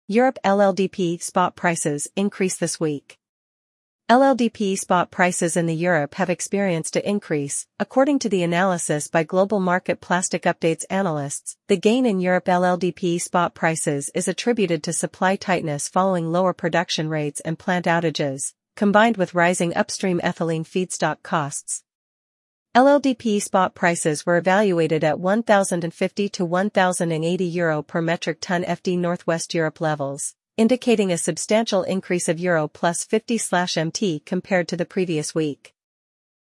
Europe LLDP spot prices increase this week. LLDP spot prices in Europe have experienced an increase, according to the analysis by Global Market Plastic Updates analysts. The gain in Europe LLDP spot prices is attributed to supply tightness following lower production rates and plant outages, combined with rising upstream ethylene feedstock costs. LLDP spot prices were evaluated at €1,050 to €1,080 per metric ton FD Northwest Europe levels, indicating a substantial increase of Euro plus 50/MT compared to the previous week.